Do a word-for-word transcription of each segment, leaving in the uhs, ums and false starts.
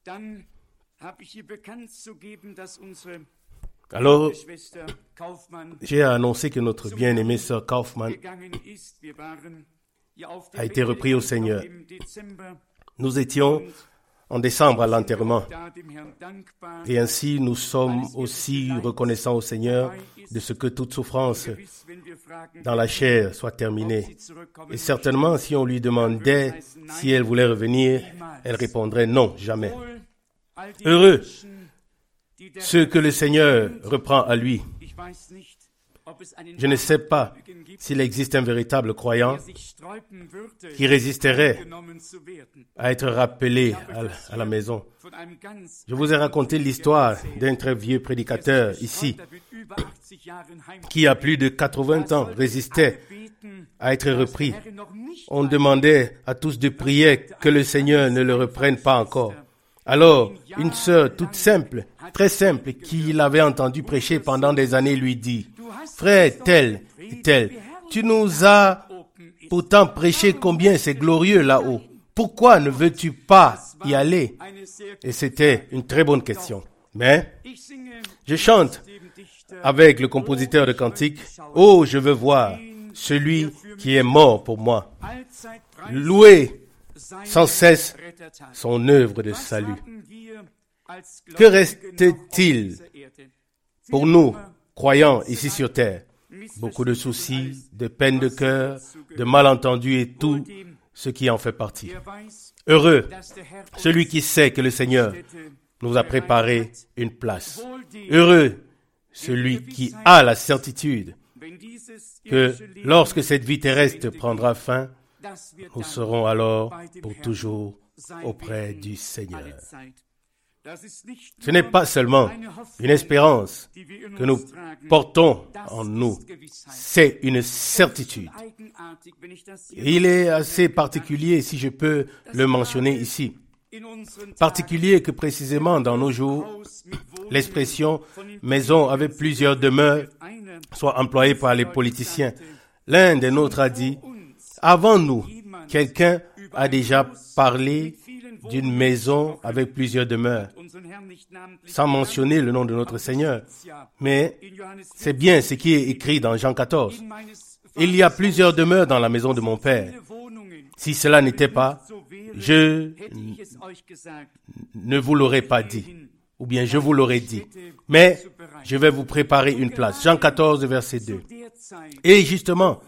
Alors, j'ai annoncé que notre bien-aimée sœur Kaufmann a été reprise au Seigneur. Nous étions en décembre à l'enterrement. Et ainsi, nous sommes aussi reconnaissants au Seigneur de ce que toute souffrance dans la chair soit terminée. Et certainement, si on lui demandait si elle voulait revenir, elle répondrait non, jamais. Heureux ceux que le Seigneur reprend à lui. Je ne sais pas s'il existe un véritable croyant qui résisterait à être rappelé à la maison. Je vous ai raconté l'histoire d'un très vieux prédicateur ici, qui a plus de quatre-vingts ans résistait à être repris. On demandait à tous de prier que le Seigneur ne le reprenne pas encore. Alors, une sœur toute simple, très simple, qui l'avait entendu prêcher pendant des années, lui dit, « Frère tel et tel, tu nous as pourtant prêché combien c'est glorieux là-haut. Pourquoi ne veux-tu pas y aller ?» Et c'était une très bonne question. Mais je chante avec le compositeur de cantiques, « Oh, je veux voir celui qui est mort pour moi. » Louer sans cesse son œuvre de salut. Que reste-t-il pour nous, croyants ici sur terre? Beaucoup de soucis, de peines de cœur, de malentendus et tout ce qui en fait partie. Heureux celui qui sait que le Seigneur nous a préparé une place. Heureux celui qui a la certitude que lorsque cette vie terrestre prendra fin, nous serons alors pour toujours auprès du Seigneur. Ce n'est pas seulement une espérance que nous portons en nous, c'est une certitude. Et il est assez particulier, si je peux le mentionner ici, particulier que précisément dans nos jours, l'expression « maison avec plusieurs demeures » soit employée par les politiciens. L'un des nôtres a dit « Avant nous, quelqu'un a déjà parlé d'une maison avec plusieurs demeures, sans mentionner le nom de notre Seigneur. Mais c'est bien ce qui est écrit dans Jean quatorze. Il y a plusieurs demeures dans la maison de mon Père. Si cela n'était pas, je ne vous l'aurais pas dit, ou bien je vous l'aurais dit. Mais je vais vous préparer une place. Jean quatorze, verset deux. Et justement,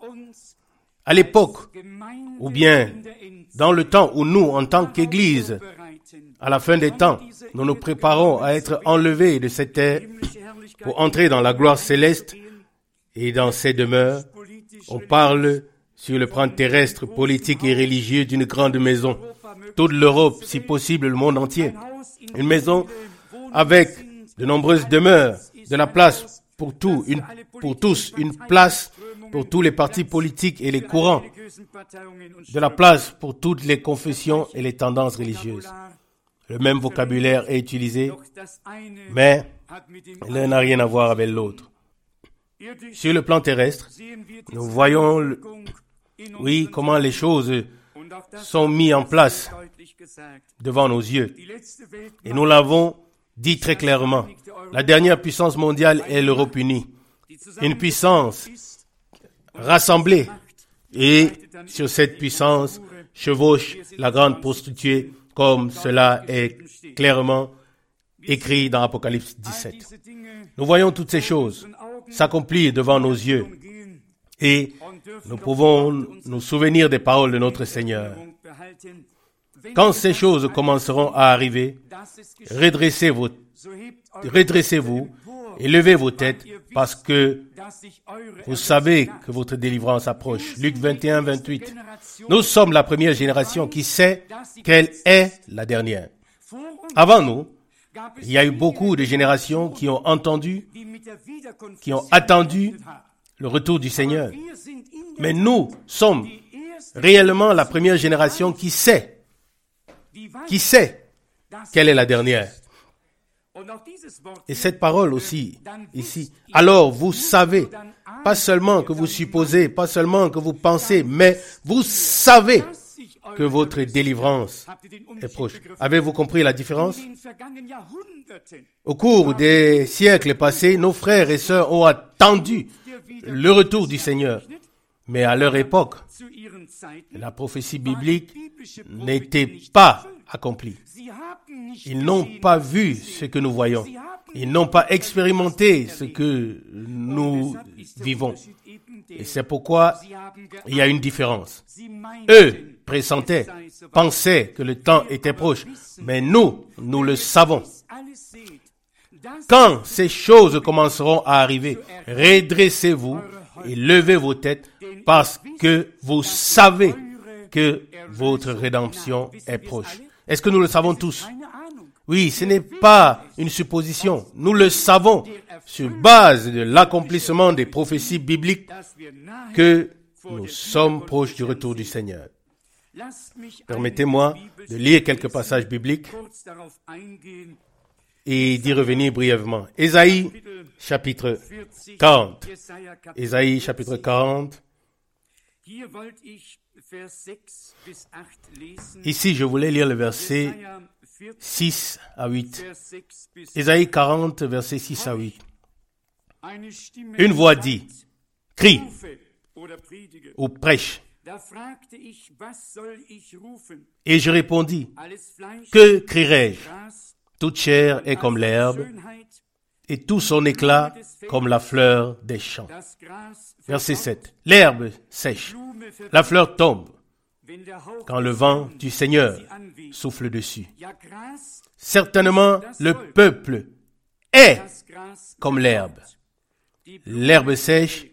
à l'époque, ou bien dans le temps où nous, en tant qu'Église, à la fin des temps, nous nous préparons à être enlevés de cette terre pour entrer dans la gloire céleste et dans ces demeures, on parle sur le plan terrestre, politique et religieux d'une grande maison. Toute l'Europe, si possible le monde entier. Une maison avec de nombreuses demeures, de la place pour tout, une, pour tous, une place pour tous les partis politiques et les courants, de la place pour toutes les confessions et les tendances religieuses. Le même vocabulaire est utilisé, mais l'un n'a rien à voir avec l'autre. Sur le plan terrestre, nous voyons, le, oui, comment les choses sont mises en place devant nos yeux. Et nous l'avons dit très clairement. La dernière puissance mondiale est l'Europe unie. Une puissance rassemblée. Et sur cette puissance chevauche la grande prostituée, comme cela est clairement écrit dans Apocalypse dix-sept. Nous voyons toutes ces choses s'accomplir devant nos yeux et nous pouvons nous souvenir des paroles de notre Seigneur. Quand ces choses commenceront à arriver, redressez vos, redressez-vous et levez vos têtes parce que vous savez que votre délivrance approche. Luc vingt et un, vingt-huit. Nous sommes la première génération qui sait qu'elle est la dernière. Avant nous, il y a eu beaucoup de générations qui ont entendu, qui ont attendu le retour du Seigneur. Mais nous sommes réellement la première génération qui sait, qui sait quelle est la dernière. Et cette parole aussi, ici, alors vous savez, pas seulement que vous supposez, pas seulement que vous pensez, mais vous savez que votre délivrance est proche. Avez-vous compris la différence? Au cours des siècles passés, nos frères et sœurs ont attendu le retour du Seigneur. Mais à leur époque, la prophétie biblique n'était pas accomplie. Ils n'ont pas vu ce que nous voyons. Ils n'ont pas expérimenté ce que nous vivons. Et c'est pourquoi il y a une différence. Eux pressentaient, pensaient que le temps était proche. Mais nous, nous le savons. Quand ces choses commenceront à arriver, redressez-vous et levez vos têtes parce que vous savez que votre rédemption est proche. Est-ce que nous le savons tous? Oui, ce n'est pas une supposition. Nous le savons sur base de l'accomplissement des prophéties bibliques que nous sommes proches du retour du Seigneur. Permettez-moi de lire quelques passages bibliques et d'y revenir brièvement. Ésaïe, chapitre quarante. Ésaïe, chapitre quarante. Ici, je voulais lire le verset six à huit. Ésaïe quarante, verset six à huit. Une voix dit, crie ou prêche. Et je répondis, que crierai-je? Toute chair est comme l'herbe, et tout son éclat comme la fleur des champs. Verset sept. L'herbe sèche, la fleur tombe, quand le vent du Seigneur souffle dessus. Certainement, le peuple est comme l'herbe. L'herbe sèche,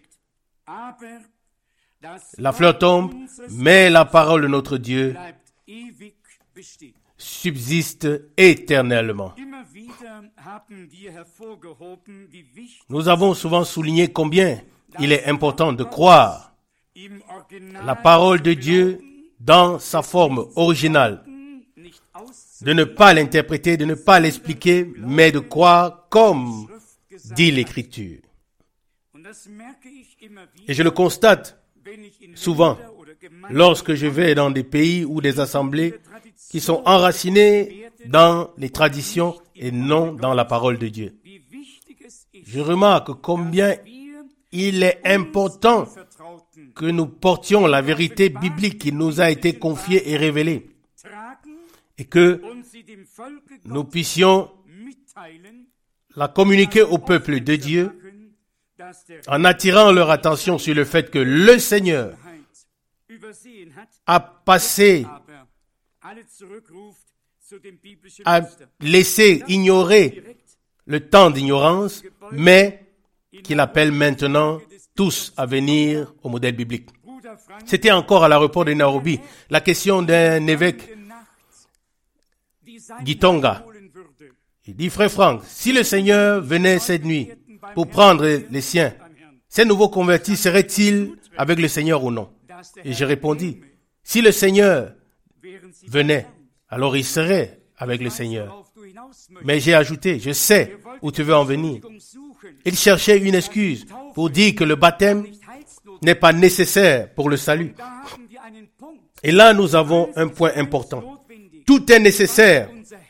la fleur tombe, mais la parole de notre Dieu subsiste éternellement. Nous avons souvent souligné combien il est important de croire la parole de Dieu dans sa forme originale, de ne pas l'interpréter, de ne pas l'expliquer, mais de croire comme dit l'Écriture. Et je le constate souvent lorsque je vais dans des pays ou des assemblées qui sont enracinées dans les traditions et non dans la parole de Dieu. Je remarque combien il est important que nous portions la vérité biblique qui nous a été confiée et révélée et que nous puissions la communiquer au peuple de Dieu en attirant leur attention sur le fait que le Seigneur a passé, a laissé ignorer le temps d'ignorance, mais qu'il appelle maintenant tous à venir au modèle biblique. C'était encore à l'aéroport de Nairobi, la question d'un évêque, Gitonga. Il dit, frère Franck, si le Seigneur venait cette nuit pour prendre les siens, ces nouveaux convertis seraient-ils avec le Seigneur ou non? Et j'ai répondu, si le Seigneur venait, alors il serait avec le Seigneur. Mais j'ai ajouté, je sais où tu veux en venir. Il cherchait une excuse pour dire que le baptême n'est pas nécessaire pour le salut. Et là, nous avons un point important. Tout est nécessaire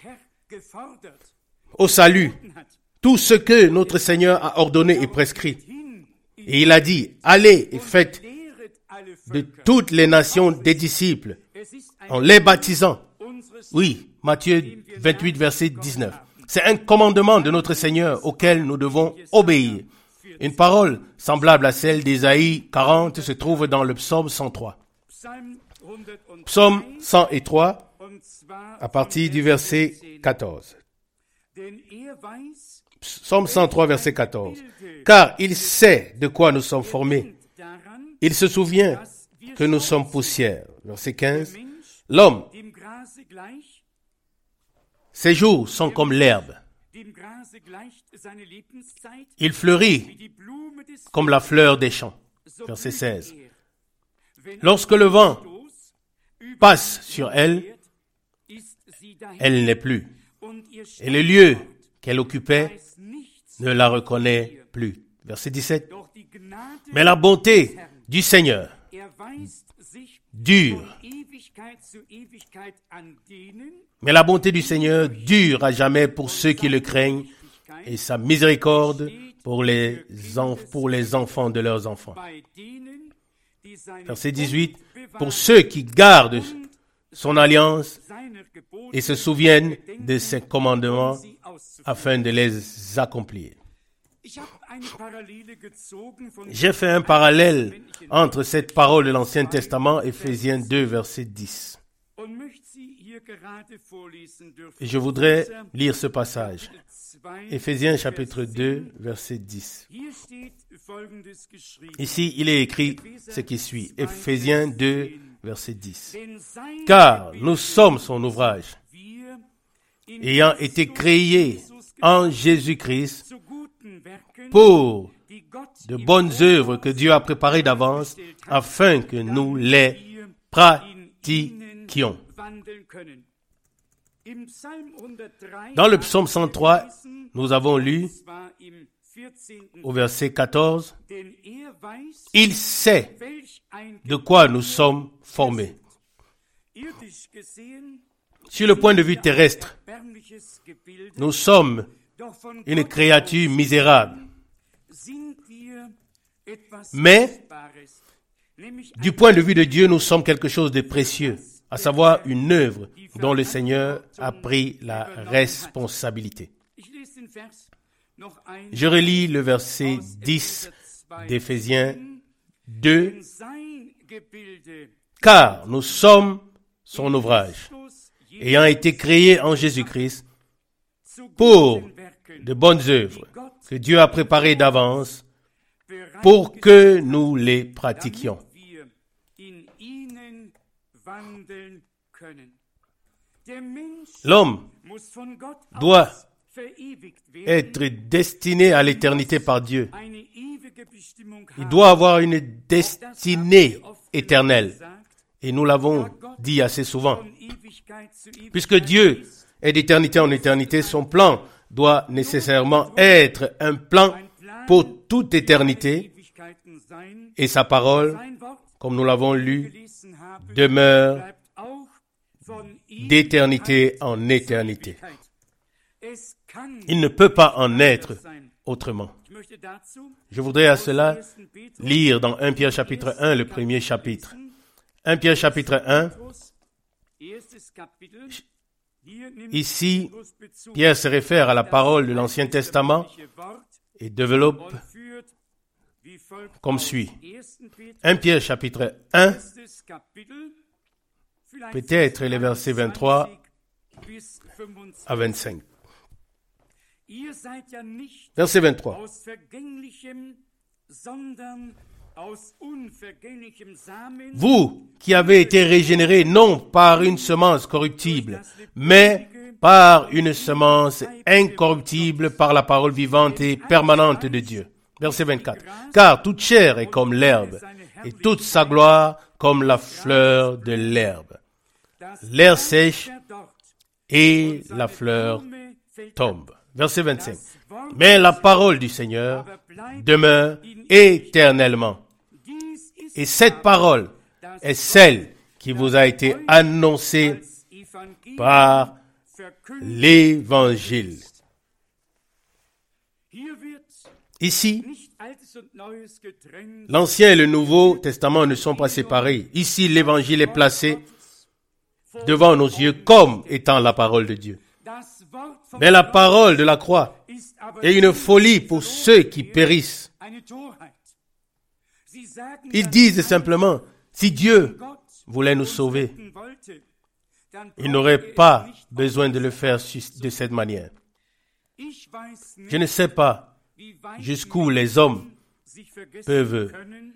au salut. Tout ce que notre Seigneur a ordonné et prescrit. Et il a dit, allez et faites de toutes les nations des disciples en les baptisant. Oui, Matthieu vingt-huit, verset dix-neuf. C'est un commandement de notre Seigneur auquel nous devons obéir. Une parole semblable à celle d'Ésaïe quarante se trouve dans le psaume cent trois. Psaume cent trois, à partir du verset quatorze. Psaume cent trois, verset quatorze. Car il sait de quoi nous sommes formés. Il se souvient que nous sommes poussière. Verset quinze. L'homme, ses jours sont comme l'herbe. Il fleurit comme la fleur des champs. Verset seize. Lorsque le vent passe sur elle, elle n'est plus. Et le lieu qu'elle occupait ne la reconnaît plus. Verset dix-sept. Mais la bonté du Seigneur dure Mais la bonté du Seigneur dure à jamais pour ceux qui le craignent et sa miséricorde pour les, en, pour les enfants de leurs enfants. Verset dix-huit. Pour ceux qui gardent son alliance et se souviennent de ses commandements afin de les accomplir. J'ai fait un parallèle entre cette parole de l'Ancien Testament, Éphésiens deux, verset dix. Et je voudrais lire ce passage. Éphésiens chapitre deux, verset dix. Ici, il est écrit ce qui suit. Éphésiens deux, verset dix. Car nous sommes son ouvrage, ayant été créés en Jésus-Christ pour de bonnes œuvres que Dieu a préparées d'avance afin que nous les pratiquions. Dans le psaume cent trois, nous avons lu au verset quatorze, « Il sait de quoi nous sommes formés. » Sur le point de vue terrestre, nous sommes une créature misérable. Mais, du point de vue de Dieu, nous sommes quelque chose de précieux, à savoir une œuvre dont le Seigneur a pris la responsabilité. Je relis le verset dix d'Éphésiens deux. « Car nous sommes son ouvrage, ayant été créés en Jésus-Christ pour de bonnes œuvres que Dieu a préparées d'avance pour que nous les pratiquions. » L'homme doit être destiné à l'éternité par Dieu. Il doit avoir une destinée éternelle. Et nous l'avons dit assez souvent. Puisque Dieu est d'éternité en éternité, son plan doit nécessairement être un plan pour toute éternité. Et sa parole, comme nous l'avons lu, demeure d'éternité en éternité. Il ne peut pas en être autrement. Je voudrais à cela lire dans Premier Pierre chapitre un, le premier chapitre. Premier Pierre chapitre un. Ici, Pierre se réfère à la parole de l'Ancien Testament et développe comme suit. Premier Pierre chapitre un, peut-être les versets vingt-trois à vingt-cinq. Verset vingt-trois. Vous qui avez été régénérés non par une semence corruptible, mais par une semence incorruptible par la parole vivante et permanente de Dieu. Verset vingt-quatre. Car toute chair est comme l'herbe, et toute sa gloire comme la fleur de l'herbe. L'air sèche et la fleur tombe. Verset vingt-cinq. Mais la parole du Seigneur demeure éternellement. Et cette parole est celle qui vous a été annoncée par l'Évangile. Ici, l'Ancien et le Nouveau Testament ne sont pas séparés. Ici, l'Évangile est placé devant nos yeux comme étant la parole de Dieu. Mais la parole de la croix est une folie pour ceux qui périssent. Ils disent simplement, si Dieu voulait nous sauver, il n'aurait pas besoin de le faire de cette manière. Je ne sais pas jusqu'où les hommes peuvent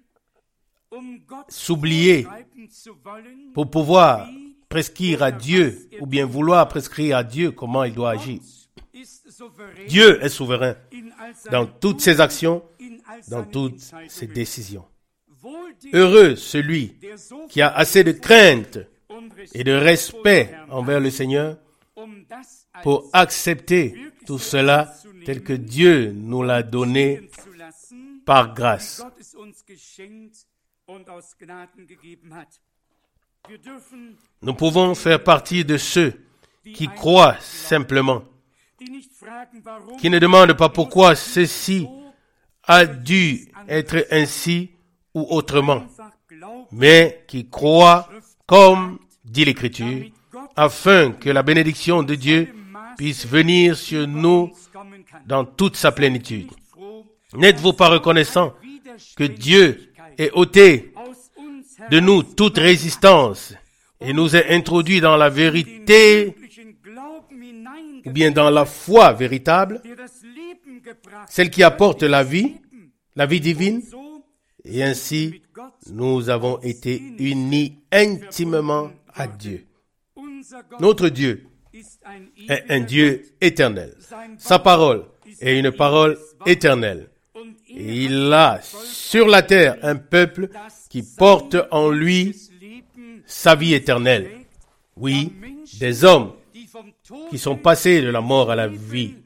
s'oublier pour pouvoir prescrire à Dieu, ou bien vouloir prescrire à Dieu comment il doit agir. Dieu est souverain dans toutes ses actions, dans toutes ses décisions. Heureux celui qui a assez de crainte et de respect envers le Seigneur pour accepter tout cela tel que Dieu nous l'a donné par grâce. Nous pouvons faire partie de ceux qui croient simplement, qui ne demandent pas pourquoi ceci a dû être ainsi ou autrement, mais qui croient comme dit l'Écriture, afin que la bénédiction de Dieu puisse venir sur nous dans toute sa plénitude. N'êtes-vous pas reconnaissant que Dieu ait ôté de nous toute résistance et nous ait introduits dans la vérité, ou bien dans la foi véritable, celle qui apporte la vie, la vie divine, et ainsi nous avons été unis intimement à Dieu. Notre Dieu est un Dieu éternel. Sa parole est une parole éternelle. Et il a sur la terre un peuple qui porte en lui sa vie éternelle. Oui, des hommes qui sont passés de la mort à la vie.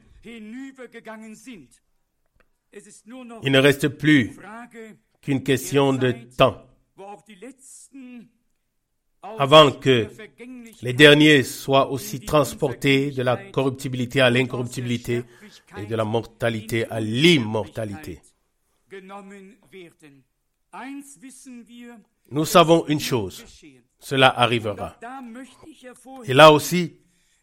Il ne reste plus qu'une question de temps avant que les derniers soient aussi transportés de la corruptibilité à l'incorruptibilité et de la mortalité à l'immortalité. Nous savons une chose, cela arrivera. Et là aussi,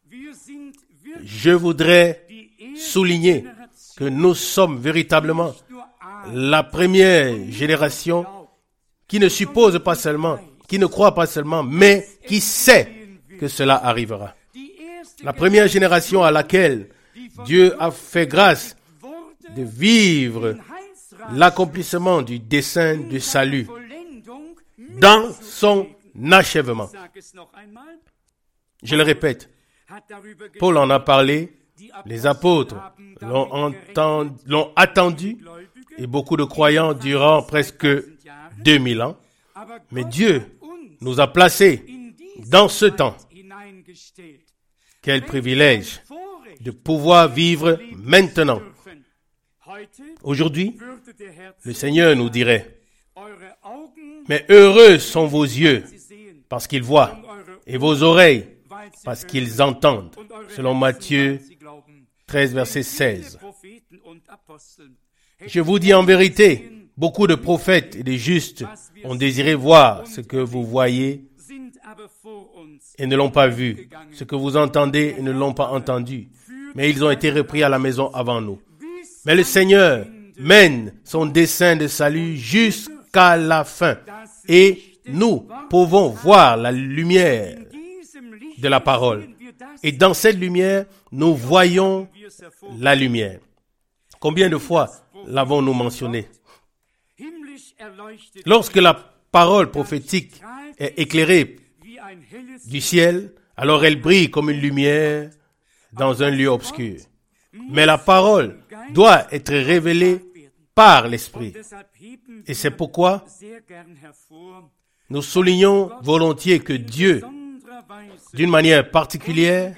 je voudrais souligner que nous sommes véritablement la première génération qui ne suppose pas seulement, qui ne croit pas seulement, mais qui sait que cela arrivera. La première génération à laquelle Dieu a fait grâce de vivre l'accomplissement du dessein du salut dans son achèvement. Je le répète, Paul en a parlé, les apôtres l'ont, entendu, l'ont attendu, et beaucoup de croyants durant presque deux mille ans. Mais Dieu nous a placés dans ce temps. Quel privilège de pouvoir vivre maintenant. Aujourd'hui, le Seigneur nous dirait, mais heureux sont vos yeux parce qu'ils voient, et vos oreilles parce qu'ils entendent, selon Matthieu treize, verset seize. Je vous dis en vérité, beaucoup de prophètes et de justes ont désiré voir ce que vous voyez et ne l'ont pas vu, ce que vous entendez et ne l'ont pas entendu, mais ils ont été repris à la maison avant nous. Mais le Seigneur mène son dessein de salut jusqu'à la fin, et nous pouvons voir la lumière de la parole. Et dans cette lumière, nous voyons la lumière. Combien de fois l'avons-nous mentionné? Lorsque la parole prophétique est éclairée du ciel, alors elle brille comme une lumière dans un lieu obscur. Mais la parole doit être révélée par l'Esprit. Et c'est pourquoi nous soulignons volontiers que Dieu, d'une manière particulière,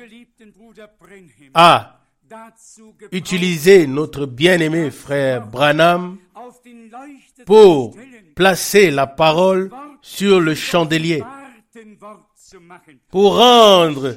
a utilisé notre bien-aimé frère Branham pour placer la parole sur le chandelier, pour rendre,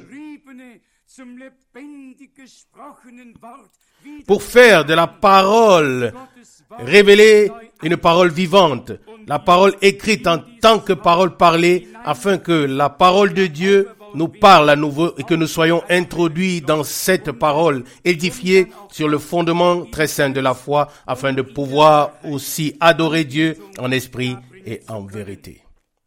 pour faire de la parole révélée une parole vivante, la parole écrite en tant que parole parlée, afin que la parole de Dieu nous parle à nouveau et que nous soyons introduits dans cette parole, édifiés sur le fondement très saint de la foi, afin de pouvoir aussi adorer Dieu en esprit et en vérité.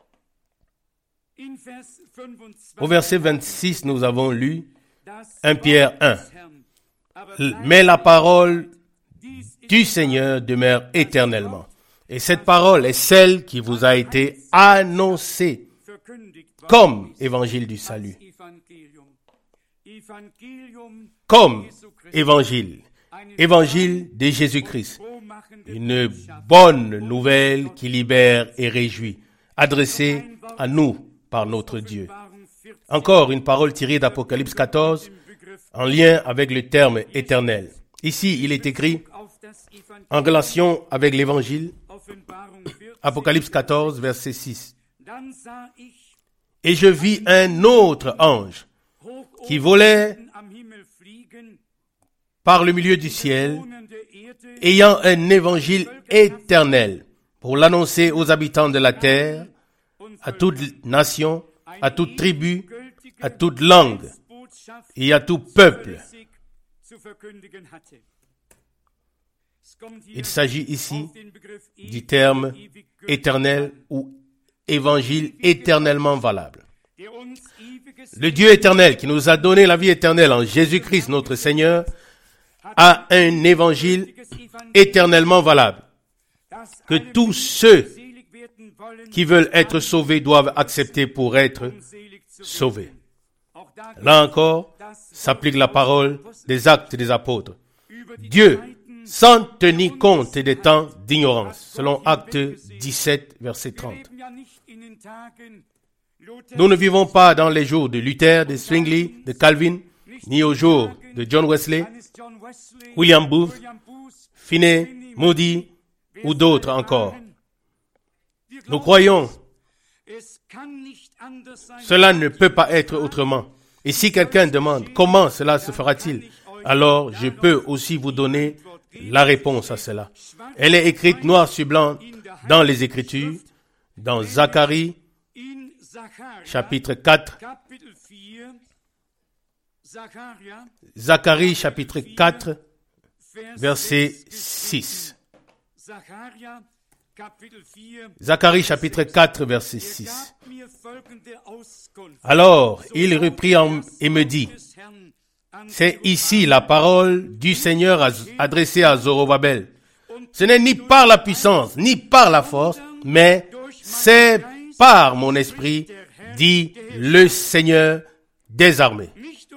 Au verset vingt-six, nous avons lu premier Pierre un. Mais la parole du Seigneur demeure éternellement. Et cette parole est celle qui vous a été annoncée comme évangile du salut. Comme évangile. Évangile de Jésus-Christ. Une bonne nouvelle qui libère et réjouit. Adressée à nous par notre Dieu. Encore une parole tirée d'Apocalypse quatorze en lien avec le terme éternel. Ici, il est écrit en relation avec l'évangile, Apocalypse quatorze, verset six. Et je vis un autre ange qui volait par le milieu du ciel, ayant un évangile éternel pour l'annoncer aux habitants de la terre, à toute nation, à toute tribu, à toute langue et à tout peuple. Il s'agit ici du terme éternel ou évangile éternellement valable. Le Dieu éternel qui nous a donné la vie éternelle en Jésus-Christ notre Seigneur a un évangile éternellement valable que tous ceux qui veulent être sauvés doivent accepter pour être sauvés. Là encore, s'applique la parole des Actes des Apôtres. Dieu, sans tenir compte des temps d'ignorance, selon Actes dix-sept, verset trente. Nous ne vivons pas dans les jours de Luther, de Zwingli, de Calvin, ni aux jours de John Wesley, William Booth, Finney, Moody ou d'autres encore. Nous croyons, cela ne peut pas être autrement. Et si quelqu'un demande comment cela se fera-t-il, alors je peux aussi vous donner la réponse à cela. Elle est écrite noir sur blanc dans les Écritures, dans Zacharie, chapitre quatre, Zacharie, chapitre quatre, verset six. Zacharie, chapitre quatre, verset six. Alors, il reprit en, et me dit, c'est ici la parole du Seigneur adressée à Zorobabel. Ce n'est ni par la puissance, ni par la force, mais c'est par mon esprit, dit le Seigneur des armées.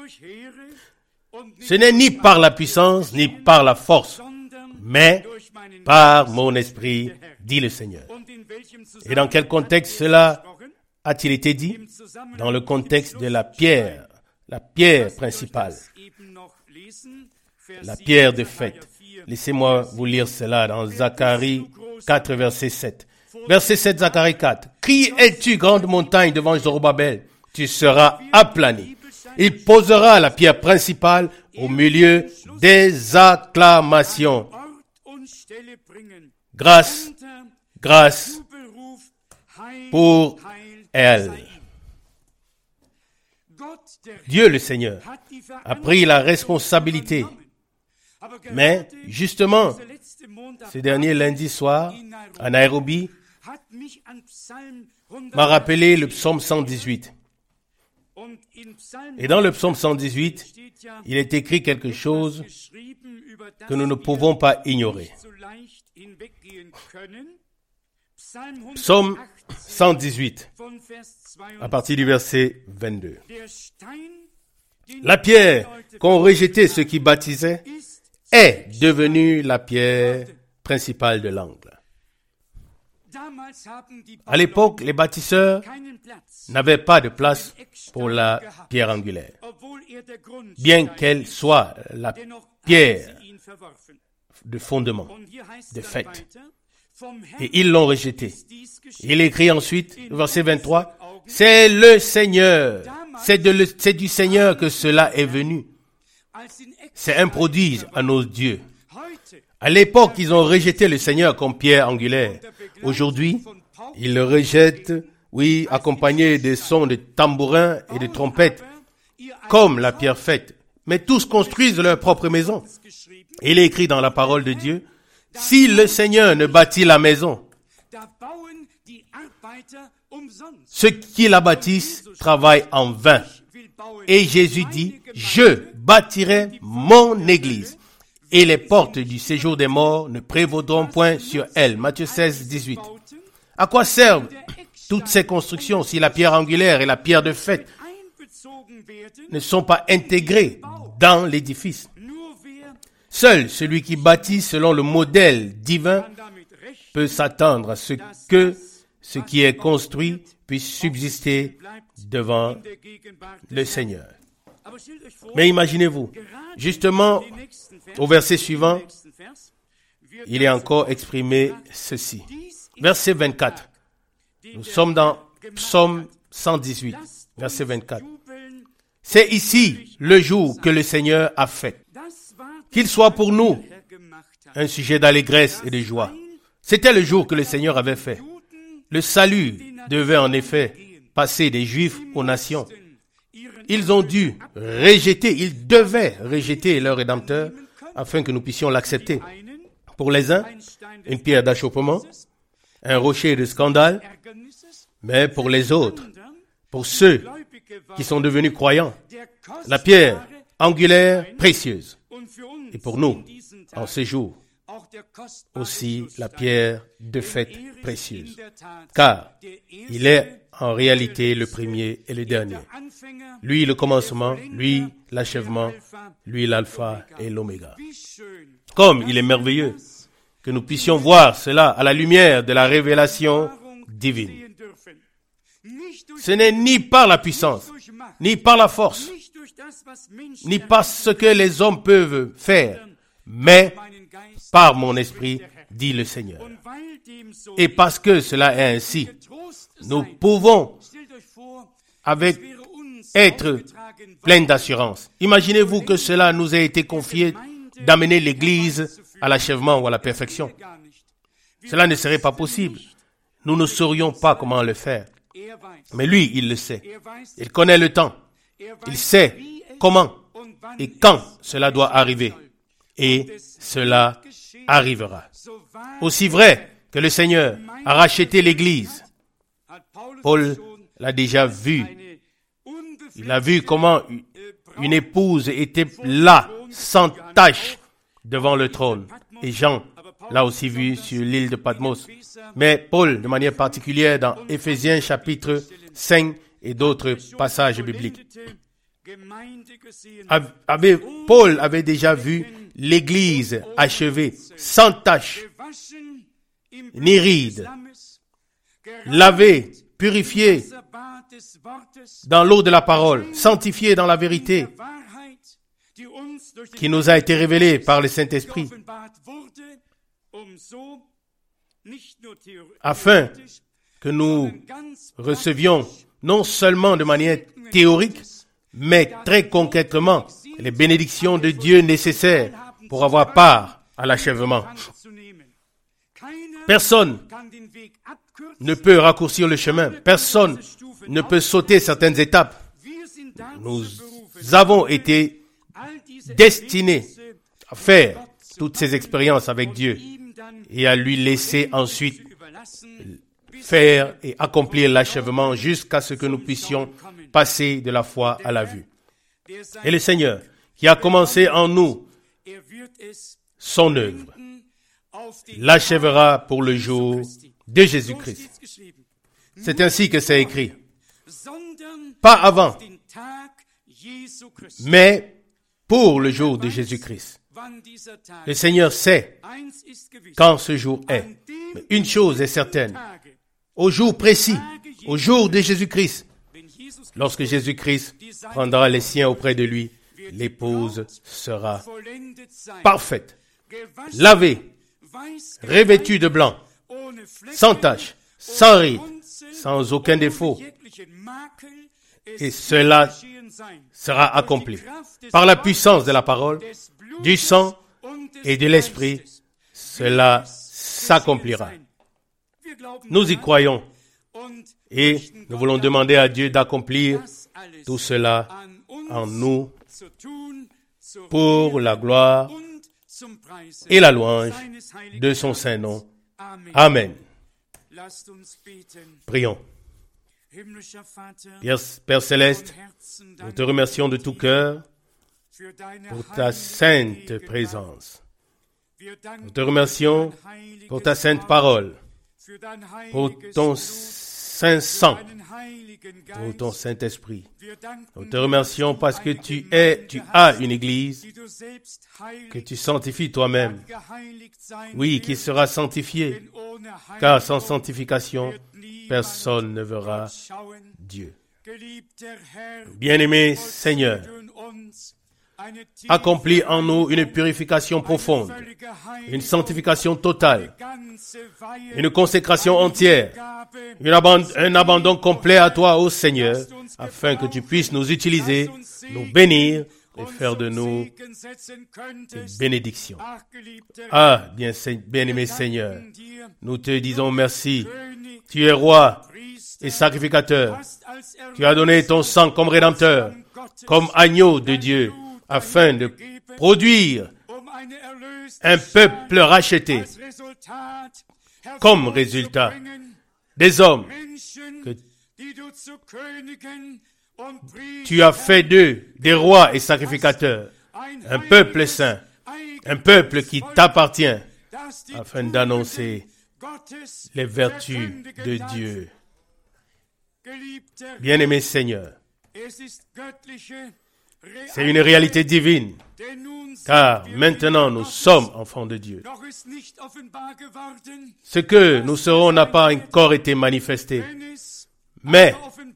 Ce n'est ni par la puissance, ni par la force, mais par mon esprit, dit le Seigneur. Et dans quel contexte cela a-t-il été dit? Dans le contexte de la pierre, la pierre principale, la pierre de fête. Laissez-moi vous lire cela dans Zacharie quatre, verset sept. Verset sept, Zacharie quatre. Qui es-tu, grande montagne, devant Zorobabel? Tu seras aplani. Il posera la pierre principale au milieu des acclamations. Grâce, grâce pour elle. Dieu le Seigneur a pris la responsabilité. Mais justement, ce dernier lundi soir, à Nairobi, m'a rappelé le psaume cent dix-huit. Et dans le psaume cent dix-huit, il est écrit quelque chose que nous ne pouvons pas ignorer. Psaume cent dix-huit, à partir du verset vingt-deux. La pierre qu'ont rejeté ceux qui baptisaient est devenue la pierre principale de l'angle. À l'époque, les bâtisseurs n'avaient pas de place pour la pierre angulaire, bien qu'elle soit la pierre de fondement, de fait. Et ils l'ont rejetée. Il écrit ensuite, verset vingt-trois, « C'est le Seigneur, c'est, de le, c'est du Seigneur que cela est venu. C'est un prodige à nos dieux. » À l'époque, ils ont rejeté le Seigneur comme pierre angulaire. Aujourd'hui, ils le rejettent, oui, accompagné des sons de tambourins et de trompettes, comme la pierre faite. Mais tous construisent leur propre maison. Et il est écrit dans la parole de Dieu, « Si le Seigneur ne bâtit la maison, ceux qui la bâtissent travaillent en vain. » Et Jésus dit, « Je bâtirai mon église. Et les portes du séjour des morts ne prévaudront point sur elle. » Matthieu seize, dix-huit. À quoi servent toutes ces constructions si la pierre angulaire et la pierre de faite ne sont pas intégrées dans l'édifice? Seul celui qui bâtit selon le modèle divin peut s'attendre à ce que ce qui est construit puisse subsister devant le Seigneur. Mais imaginez-vous, justement, au verset suivant, il est encore exprimé ceci. Verset vingt-quatre. Nous sommes dans Psaume cent dix-huit, verset vingt-quatre. C'est ici le jour que le Seigneur a fait. Qu'il soit pour nous un sujet d'allégresse et de joie. C'était le jour que le Seigneur avait fait. Le salut devait en effet passer des Juifs aux nations. Ils ont dû rejeter, ils devaient rejeter leur Rédempteur afin que nous puissions l'accepter. Pour les uns, une pierre d'achoppement, un rocher de scandale, mais pour les autres, pour ceux qui sont devenus croyants, la pierre angulaire précieuse. Et pour nous, en ces jours, aussi la pierre de fête précieuse. Car il est en réalité le premier et le dernier. Lui le commencement, lui l'achèvement, lui l'alpha et l'oméga. Comme il est merveilleux que nous puissions voir cela à la lumière de la révélation divine. Ce n'est ni par la puissance, ni par la force, ni par ce que les hommes peuvent faire, mais par mon esprit, dit le Seigneur. Et parce que cela est ainsi, nous pouvons avec être pleins d'assurance. Imaginez-vous que cela nous ait été confié d'amener l'Église à l'achèvement ou à la perfection. Cela ne serait pas possible. Nous ne saurions pas comment le faire. Mais lui, il le sait. Il connaît le temps. Il sait comment et quand cela doit arriver. Et cela arrivera. Aussi vrai que le Seigneur a racheté l'Église, Paul l'a déjà vu. Il a vu comment une épouse était là, sans tache, devant le trône. Et Jean l'a aussi vu sur l'île de Patmos. Mais Paul, de manière particulière, dans Éphésiens chapitre cinq et d'autres passages bibliques, avait, Paul avait déjà vu l'Église achevée, sans tache, ni ride, lavée, purifiée dans l'eau de la parole, sanctifiée dans la vérité, qui nous a été révélée par le Saint-Esprit, afin que nous recevions non seulement de manière théorique, mais très concrètement les bénédictions de Dieu nécessaires pour avoir part à l'achèvement. Personne ne peut raccourcir le chemin. Personne ne peut sauter certaines étapes. Nous avons été destinés à faire toutes ces expériences avec Dieu et à lui laisser ensuite faire et accomplir l'achèvement jusqu'à ce que nous puissions passer de la foi à la vue. Et le Seigneur, qui a commencé en nous son œuvre, l'achèvera pour le jour de Jésus-Christ. C'est ainsi que c'est écrit. Pas avant, mais pour le jour de Jésus-Christ. Le Seigneur sait quand ce jour est. Mais une chose est certaine. Au jour précis, au jour de Jésus-Christ, lorsque Jésus-Christ prendra les siens auprès de lui, l'épouse sera parfaite, lavée, revêtue de blanc, sans tache, sans ride, sans aucun défaut. Et cela sera accompli par la puissance de la parole, du sang et de l'esprit. Cela s'accomplira. Nous y croyons et nous voulons demander à Dieu d'accomplir tout cela en nous pour la gloire et la louange de son saint nom. Amen. Prions. Père Céleste, nous te remercions de tout cœur pour ta sainte présence. Nous te remercions pour ta sainte parole, pour ton saint sang, pour ton Saint-Esprit. Nous te remercions parce que tu es, tu as une église que tu sanctifies toi-même. Oui, qui sera sanctifiée, car sans sanctification, personne ne verra Dieu. Bien-aimé Seigneur, accomplis en nous une purification profonde, une sanctification totale, une consécration entière, une aband- un abandon complet à toi, ô Seigneur, afin que tu puisses nous utiliser, nous bénir et faire de nous des bénédictions. Ah, bien, bien-aimé Seigneur, nous te disons merci. Tu es roi et sacrificateur. Tu as donné ton sang comme rédempteur, comme agneau de Dieu, afin de produire un peuple racheté, comme résultat des hommes que tu as fait d'eux des rois et sacrificateurs, un peuple saint, un peuple qui t'appartient, afin d'annoncer les vertus de Dieu. Bien-aimé Seigneur, c'est une réalité divine, car maintenant nous sommes enfants de Dieu. Ce que nous serons n'a pas encore été manifesté, mais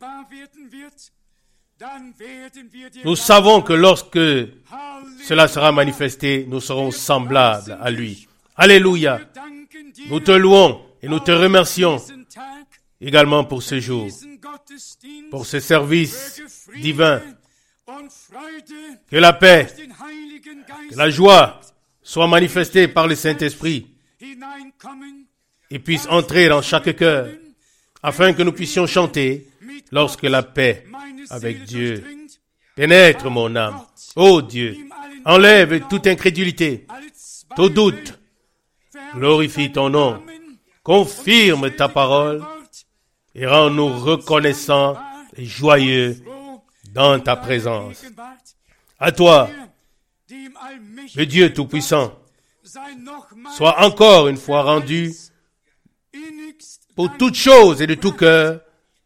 nous savons que lorsque cela sera manifesté, nous serons semblables à lui. Alléluia! Nous te louons et nous te remercions également pour ce jour, pour ce service divin. Que la paix, que la joie soient manifestées par le Saint-Esprit et puisse entrer dans chaque cœur, afin que nous puissions chanter lorsque la paix avec Dieu pénètre mon âme. Ô Dieu, enlève toute incrédulité, tout doute, glorifie ton nom, confirme ta parole et rends-nous reconnaissants et joyeux dans ta présence. À toi, le Dieu Tout-Puissant, soit encore une fois rendu pour toutes choses et de tout cœur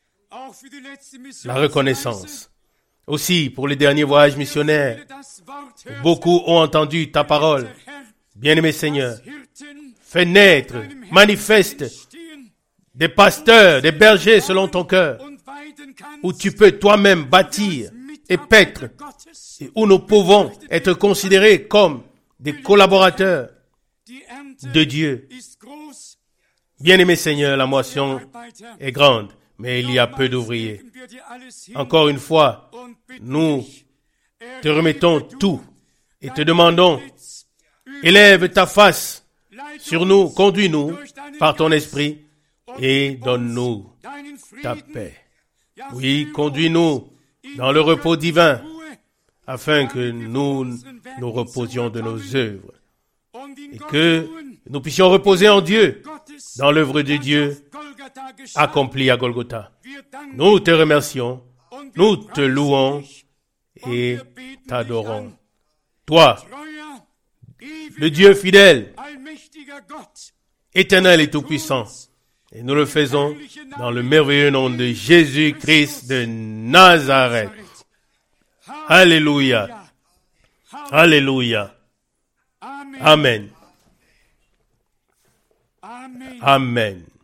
la reconnaissance. Aussi, pour les derniers voyages missionnaires, beaucoup ont entendu ta parole. Bien-aimé Seigneur, fais naître, manifeste des pasteurs, des bergers selon ton cœur, où tu peux toi-même bâtir et paître, et où nous pouvons être considérés comme des collaborateurs de Dieu. Bien-aimé Seigneur, la moisson est grande, mais il y a peu d'ouvriers. Encore une fois, nous te remettons tout et te demandons, élève ta face sur nous, conduis-nous par ton esprit et donne-nous ta paix. Oui, conduis-nous dans le repos divin, afin que nous nous reposions de nos œuvres et que nous puissions reposer en Dieu, dans l'œuvre de Dieu accomplie à Golgotha. Nous te remercions, nous te louons et t'adorons. Toi, le Dieu fidèle, éternel et tout-puissant, et nous le faisons dans le merveilleux nom de Jésus-Christ de Nazareth. Alléluia. Alléluia. Amen. Amen.